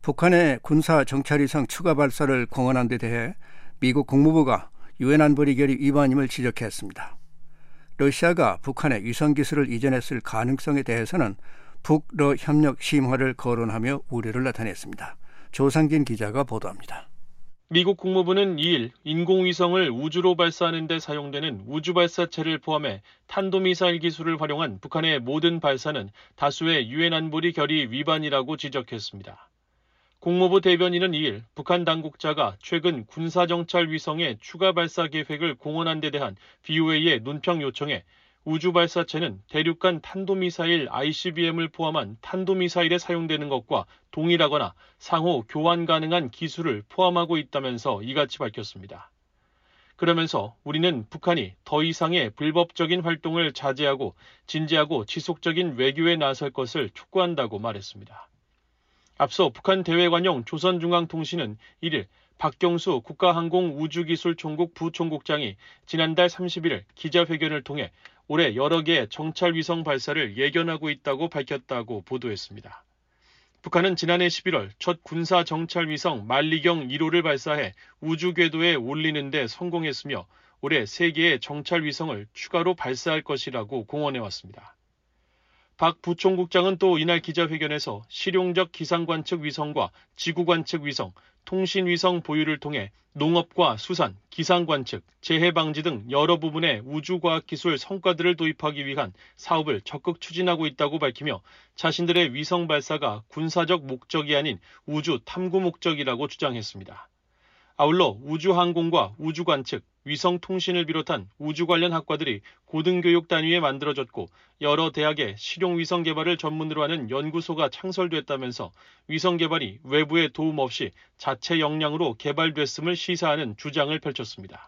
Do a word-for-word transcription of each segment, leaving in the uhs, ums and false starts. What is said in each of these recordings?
북한의 군사 정찰위성 추가 발사를 공언한 데 대해 미국 국무부가 유엔 안보리 결의 위반임을 지적했습니다. 러시아가 북한의 위성 기술을 이전했을 가능성에 대해서는 북러 협력 심화를 거론하며 우려를 나타냈습니다. 조상진 기자가 보도합니다. 미국 국무부는 이 일 인공위성을 우주로 발사하는 데 사용되는 우주발사체를 포함해 탄도미사일 기술을 활용한 북한의 모든 발사는 다수의 유엔 안보리 결의 위반이라고 지적했습니다. 국무부 대변인은 이 일 북한 당국자가 최근 군사정찰 위성의 추가 발사 계획을 공언한 데 대한 브이오에이의 논평 요청에 우주발사체는 대륙간 탄도미사일 아이씨비엠을 포함한 탄도미사일에 사용되는 것과 동일하거나 상호 교환 가능한 기술을 포함하고 있다면서 이같이 밝혔습니다. 그러면서 우리는 북한이 더 이상의 불법적인 활동을 자제하고 진지하고 지속적인 외교에 나설 것을 촉구한다고 말했습니다. 앞서 북한 대외관용 조선중앙통신은 일 일 박경수 국가항공우주기술총국 부총국장이 지난달 삼십 일 기자회견을 통해 올해 여러 개의 정찰위성 발사를 예견하고 있다고 밝혔다고 보도했습니다. 북한은 지난해 십일월 첫 군사정찰위성 만리경 일 호를 발사해 우주궤도에 올리는 데 성공했으며 올해 세 개의 정찰위성을 추가로 발사할 것이라고 공언해왔습니다. 박 부총국장은 또 이날 기자회견에서 실용적 기상관측 위성과 지구관측 위성, 통신위성 보유를 통해 농업과 수산, 기상관측, 재해방지 등 여러 부분의 우주과학기술 성과들을 도입하기 위한 사업을 적극 추진하고 있다고 밝히며 자신들의 위성 발사가 군사적 목적이 아닌 우주 탐구 목적이라고 주장했습니다. 아울러 우주항공과 우주관측, 위성통신을 비롯한 우주 관련 학과들이 고등교육 단위에 만들어졌고 여러 대학의 실용위성 개발을 전문으로 하는 연구소가 창설됐다면서 위성 개발이 외부의 도움 없이 자체 역량으로 개발됐음을 시사하는 주장을 펼쳤습니다.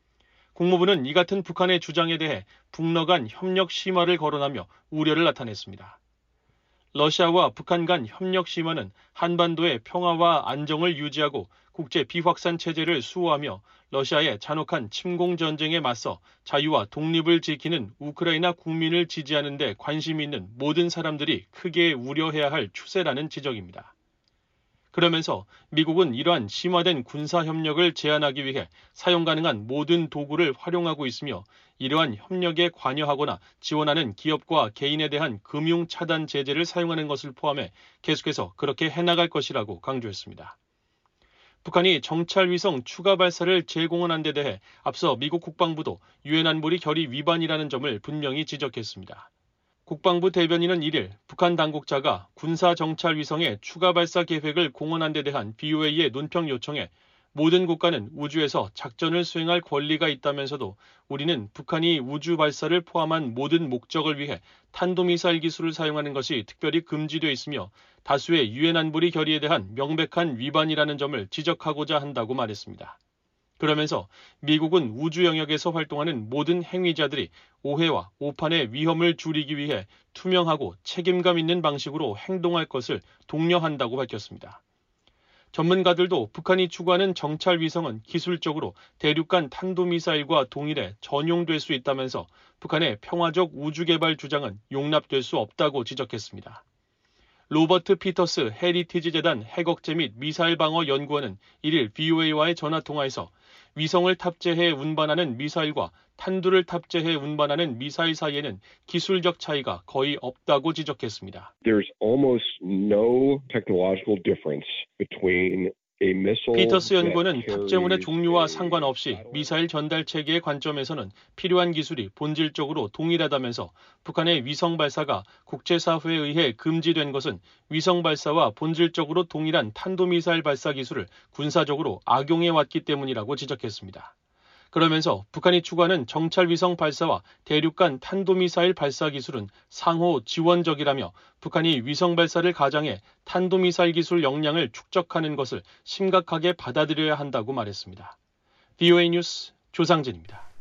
국무부는 이 같은 북한의 주장에 대해 북러 간 협력 심화를 거론하며 우려를 나타냈습니다. 러시아와 북한 간 협력 심화는 한반도의 평화와 안정을 유지하고 국제 비확산 체제를 수호하며 러시아의 잔혹한 침공 전쟁에 맞서 자유와 독립을 지키는 우크라이나 국민을 지지하는 데 관심이 있는 모든 사람들이 크게 우려해야 할 추세라는 지적입니다. 그러면서 미국은 이러한 심화된 군사협력을 제한하기 위해 사용 가능한 모든 도구를 활용하고 있으며 이러한 협력에 관여하거나 지원하는 기업과 개인에 대한 금융 차단 제재를 사용하는 것을 포함해 계속해서 그렇게 해나갈 것이라고 강조했습니다. 북한이 정찰위성 추가 발사를 재공언한 데 대해 앞서 미국 국방부도 유엔 안보리 결의 위반이라는 점을 분명히 지적했습니다. 국방부 대변인은 일 일 북한 당국자가 군사정찰위성의 추가 발사 계획을 공언한 데 대한 브이오에이의 논평 요청에 모든 국가는 우주에서 작전을 수행할 권리가 있다면서도 우리는 북한이 우주 발사를 포함한 모든 목적을 위해 탄도미사일 기술을 사용하는 것이 특별히 금지되어 있으며 다수의 유엔 안보리 결의에 대한 명백한 위반이라는 점을 지적하고자 한다고 말했습니다. 그러면서 미국은 우주 영역에서 활동하는 모든 행위자들이 오해와 오판의 위험을 줄이기 위해 투명하고 책임감 있는 방식으로 행동할 것을 독려한다고 밝혔습니다. 전문가들도 북한이 추구하는 정찰 위성은 기술적으로 대륙간 탄도미사일과 동일해 전용될 수 있다면서 북한의 평화적 우주 개발 주장은 용납될 수 없다고 지적했습니다. 로버트 피터스 헤리티지 재단 핵억제 및 미사일 방어 연구원은 일 일 브이오에이와의 전화통화에서 위성을 탑재해 운반하는 미사일과 탄두를 탑재해 운반하는 미사일 사이에는 기술적 차이가 거의 없다고 지적했습니다. There's almost no technological difference between a missile 피터스 연구원은 탑재물의 종류와 상관없이 미사일 전달 체계의 관점에서는 필요한 기술이 본질적으로 동일하다면서 북한의 위성 발사가 국제사회에 의해 금지된 것은 위성 발사와 본질적으로 동일한 탄도미사일 발사 기술을 군사적으로 악용해왔기 때문이라고 지적했습니다. 그러면서 북한이 추구하는 정찰위성 발사와 대륙간 탄도미사일 발사 기술은 상호 지원적이라며 북한이 위성 발사를 가장해 탄도미사일 기술 역량을 축적하는 것을 심각하게 받아들여야 한다고 말했습니다. 브이오에이 뉴스 조상진입니다.